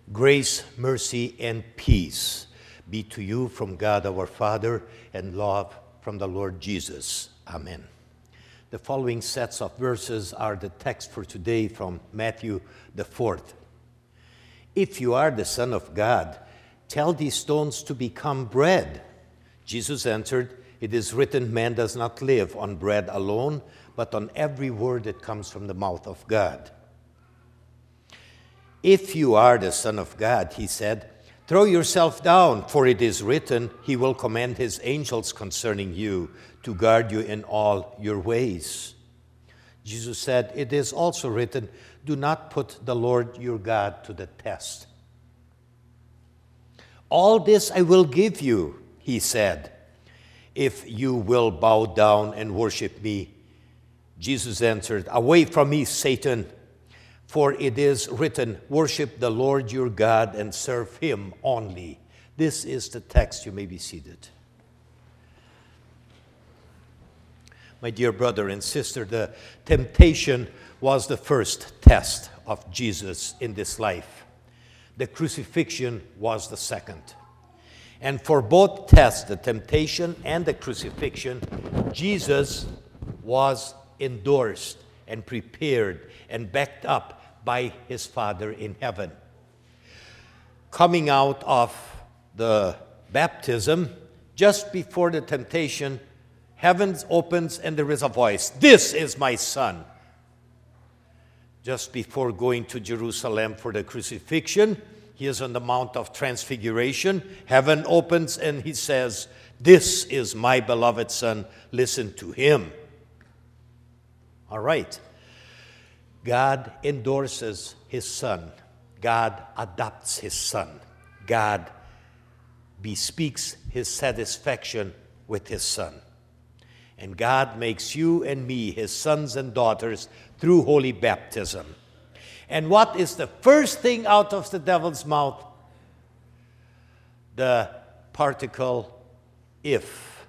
Grace, mercy, and peace be to you from God our Father and love from the Lord Jesus. Amen. The following sets of verses are the text for today from Matthew the 4th. If you are the Son of God, tell these stones to become bread. Jesus answered, it is written, man does not live on bread alone, but on every word that comes from the mouth of God. If you are the Son of God, he said, throw yourself down, for it is written, he will command his angels concerning you to guard you in all your ways. Jesus said, it is also written, do not put the Lord your God to the test. All this I will give you, he said, if you will bow down and worship me. Jesus answered, away from me, Satan. For it is written, worship the Lord your God and serve him only. This is the text. You may be seated. My dear brother and sister, the temptation was the first test of Jesus in this life. The crucifixion was the second. And for both tests, the temptation and the crucifixion, Jesus was endorsed and prepared and backed up by his Father in heaven. Coming out of the baptism, just before the temptation, heaven opens and there is a voice, this is my Son. Just before going to Jerusalem for the crucifixion, he is on the Mount of Transfiguration. Heaven opens and he says, this is my beloved Son, listen to him. All right. God endorses his Son. God adopts his Son. God bespeaks his satisfaction with his Son. And God makes you and me his sons and daughters through holy baptism. And what is the first thing out of the devil's mouth? The particle if.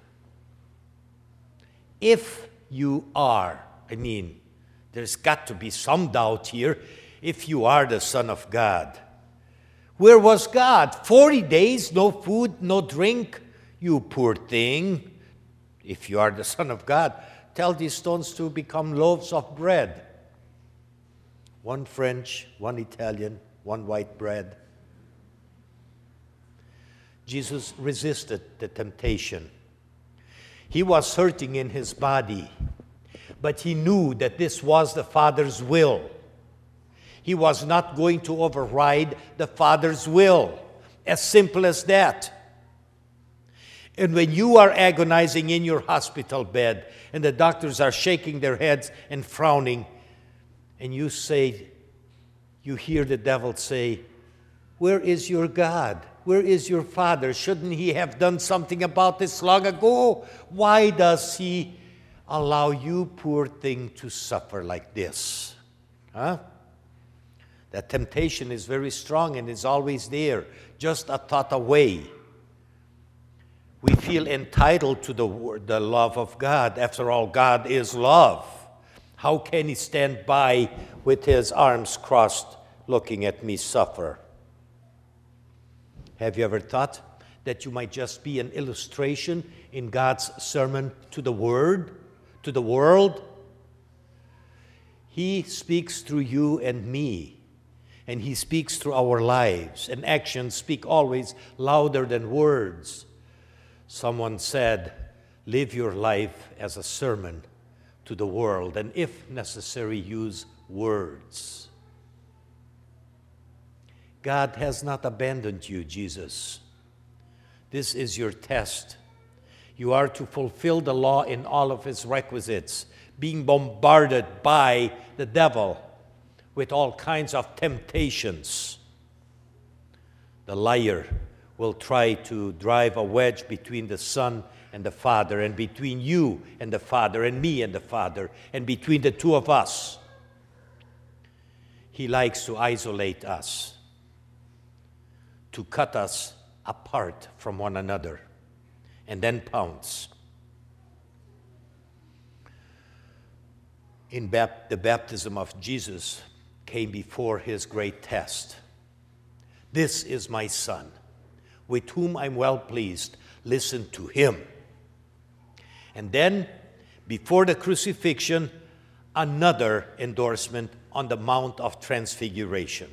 If you are, there's got to be some doubt here. If you are the Son of God. Where was God? 40 days, no food, no drink. You poor thing. If you are the Son of God, tell these stones to become loaves of bread. One French, one Italian, one white bread. Jesus resisted the temptation. He was hurting in his body. But he knew that this was the Father's will. He was not going to override the Father's will. As simple as that. And when you are agonizing in your hospital bed and the doctors are shaking their heads and frowning, and you hear the devil say, where is your God? Where is your Father? Shouldn't he have done something about this long ago? Why does he allow you, poor thing, to suffer like this? That temptation is very strong and is always there, just a thought away. We feel entitled to the love of God. After all, God is love. How can he stand by with his arms crossed looking at me suffer? Have you ever thought that you might just be an illustration in God's sermon to the world? He speaks through you and me, and he speaks through our lives, and actions speak always louder than words. Someone said, live your life as a sermon to the world, and if necessary, use words. God has not abandoned you, Jesus. This is your test. You are to fulfill the law in all of its requisites, being bombarded by the devil with all kinds of temptations. The liar will try to drive a wedge between the Son and the Father, and between you and the Father, and me and the Father, and between the two of us. He likes to isolate us, to cut us apart from one another, and then pounce. The baptism of Jesus came before his great test. This is my Son, with whom I'm well pleased. Listen to him. And then, before the crucifixion, another endorsement on the Mount of Transfiguration.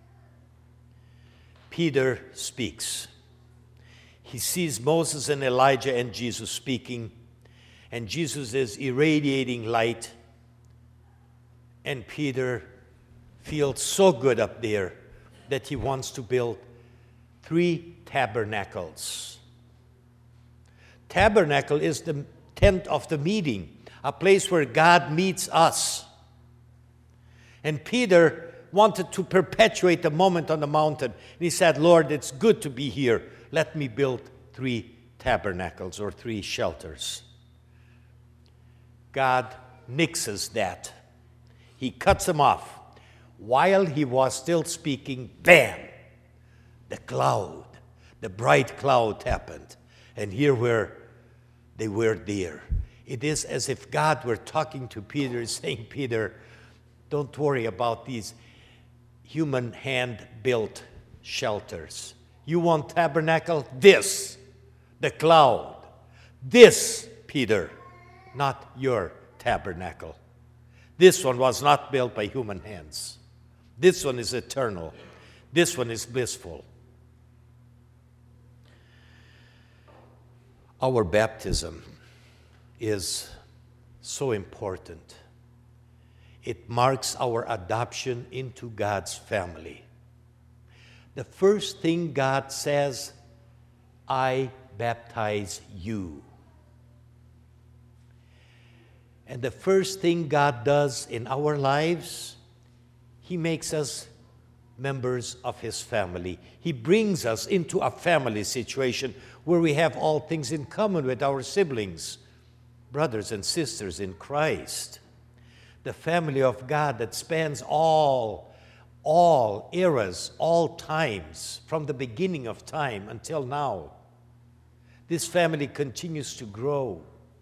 Peter speaks. He sees Moses and Elijah and Jesus speaking, and Jesus is irradiating light, and Peter feels so good up there that he wants to build 3 tabernacles. Tabernacle is the tent of the meeting, a place where God meets us. And Peter wanted to perpetuate the moment on the mountain. And he said, Lord, it's good to be here. Let me build 3 tabernacles or 3 shelters. God nixes that. He cuts them off. While he was still speaking, bam, the cloud, the bright cloud happened. And here they were there. It is as if God were talking to Peter, saying, Peter, don't worry about these human hand-built shelters. You want tabernacle? This, the cloud. This, Peter, not your tabernacle. This one was not built by human hands. This one is eternal. This one is blissful. Our baptism is so important. It marks our adoption into God's family. The first thing God says, I baptize you. And the first thing God does in our lives, He makes us members of His family. He brings us into a family situation where we have all things in common with our siblings, brothers and sisters in Christ. The family of God that spans all eras, all times, from the beginning of time until now. This family continues to grow.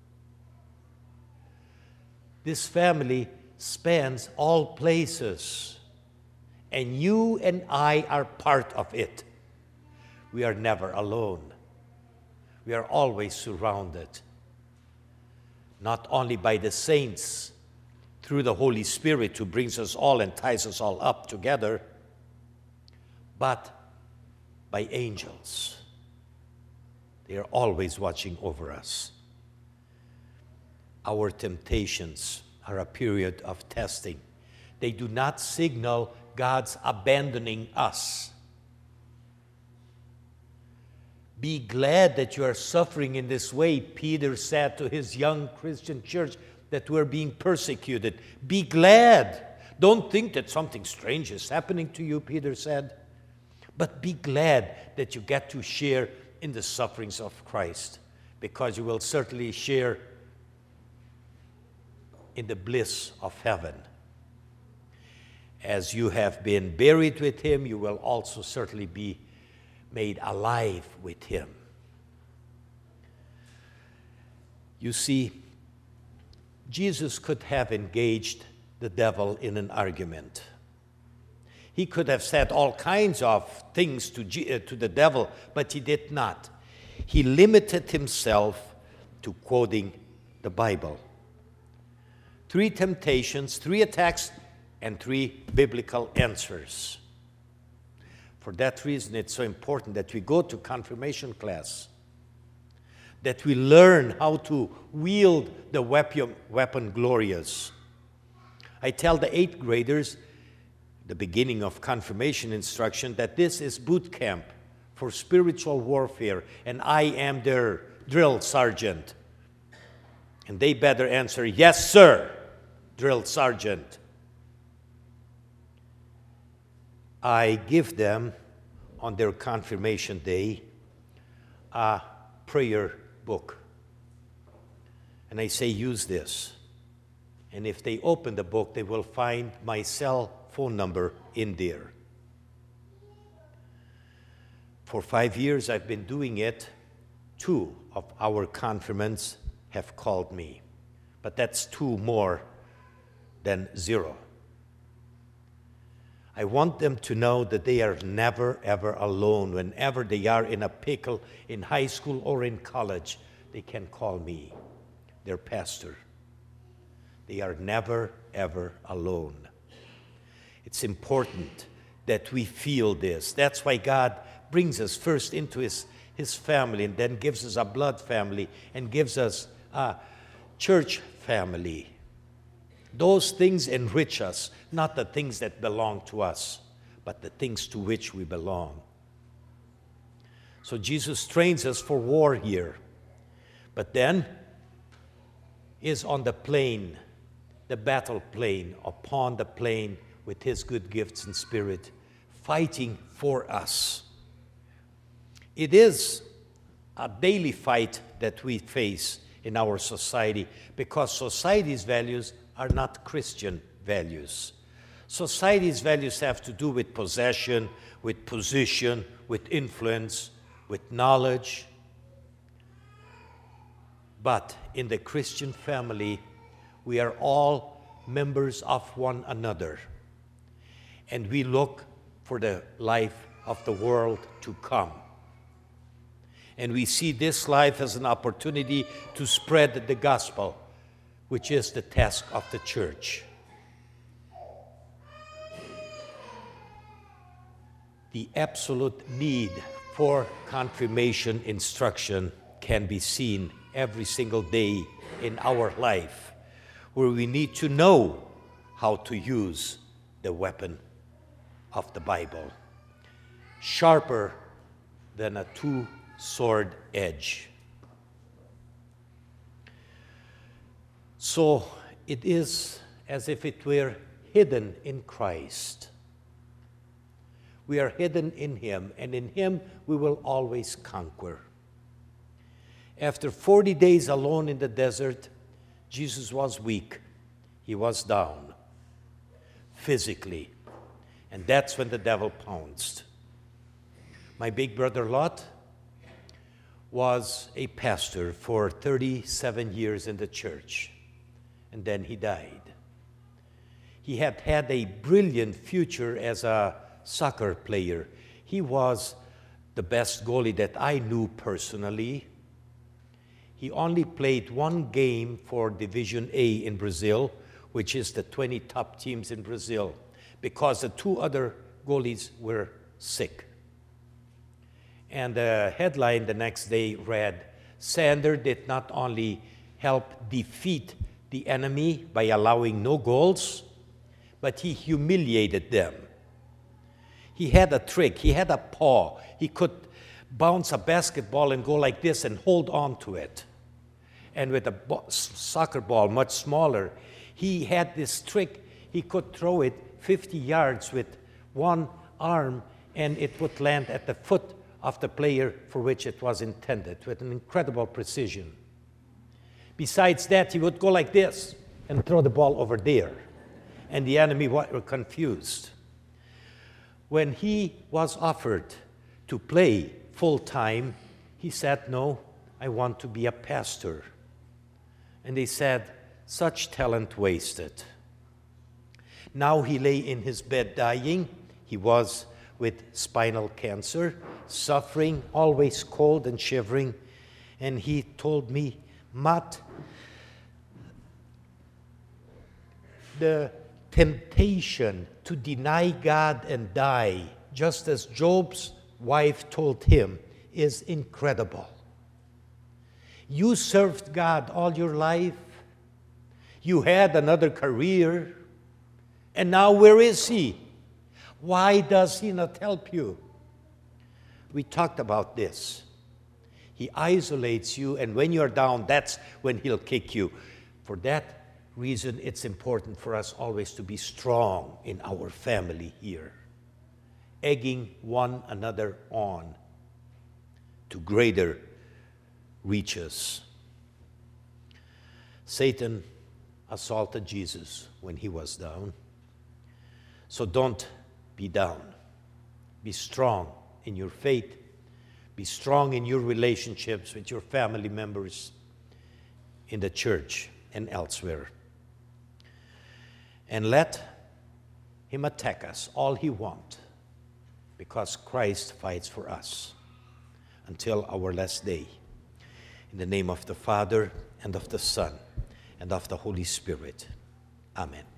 This family spans all places, and you and I are part of it. We are never alone. We are always surrounded, not only by the saints, through the Holy Spirit who brings us all and ties us all up together, but by angels. They are always watching over us. Our temptations are a period of testing. They do not signal God's abandoning us. Be glad that you are suffering in this way, Peter said to his young Christian church, that we're being persecuted. Be glad. Don't think that something strange is happening to you, Peter said. But be glad that you get to share in the sufferings of Christ, because you will certainly share in the bliss of heaven. As you have been buried with Him, you will also certainly be made alive with Him. You see, Jesus could have engaged the devil in an argument. He could have said all kinds of things to the devil, but He did not. He limited Himself to quoting the Bible. 3 temptations, 3 attacks, and 3 biblical answers. For that reason, it's so important that we go to confirmation class, that we learn how to wield the weapon glorious. I tell the 8th graders, the beginning of confirmation instruction, that this is boot camp for spiritual warfare, and I am their drill sergeant. And they better answer, yes, sir, drill sergeant. I give them, on their confirmation day, a prayer book. And I say, use this. And if they open the book, they will find my cell phone number in there. For 5 years I've been doing it. 2 of our confirmants have called me. But that's 2 more than 0. I want them to know that they are never, ever alone. Whenever they are in a pickle, in high school or in college, they can call me, their pastor. They are never, ever alone. It's important that we feel this. That's why God brings us first into his family, and then gives us a blood family, and gives us a church family. Those things enrich us, not the things that belong to us, but the things to which we belong. So Jesus trains us for war here, but then is on the plain, the battle plain, upon the plain with his good gifts and spirit, fighting for us. It is a daily fight that we face in our society, because society's values are not Christian values. Society's values have to do with possession, with position, with influence, with knowledge. But in the Christian family, we are all members of one another. And we look for the life of the world to come. And we see this life as an opportunity to spread the gospel, which is the task of the church. The absolute need for confirmation instruction can be seen every single day in our life, where we need to know how to use the weapon of the Bible, sharper than a two-sword edge. So it is as if it were hidden in Christ. We are hidden in him, and in him we will always conquer. After 40 days alone in the desert, Jesus was weak. He was down physically. And that's when the devil pounced. My big brother Lot was a pastor for 37 years in the church. And then he died. He had had a brilliant future as a soccer player. He was the best goalie that I knew personally. He only played one game for Division A in Brazil, which is the 20 top teams in Brazil, because the two other goalies were sick. And the headline the next day read, "Sander did not only help defeat the enemy by allowing no goals, but he humiliated them." He had a trick. He had a paw. He could bounce a basketball and go like this and hold on to it. And with a soccer ball, much smaller, he had this trick. He could throw it 50 yards with one arm, and it would land at the foot of the player for which it was intended, with an incredible precision. Besides that, he would go like this and throw the ball over there, and the enemy were confused. When he was offered to play full-time, he said, "No, I want to be a pastor." And they said, "Such talent wasted." Now he lay in his bed dying. He was with spinal cancer, suffering, always cold and shivering. And he told me, "Matt, the temptation to deny God and die, just as Job's wife told him, is incredible. You served God all your life. You had another career. And now where is he? Why does he not help you?" We talked about this. He isolates you, and when you're down, that's when he'll kick you. For that reason, it's important for us always to be strong in our family here, egging one another on to greater reaches. Satan assaulted Jesus when he was down. So don't be down. Be strong in your faith. Be strong in your relationships with your family members, in the church and elsewhere. And let him attack us all he wants, because Christ fights for us until our last day. In the name of the Father, and of the Son, and of the Holy Spirit. Amen.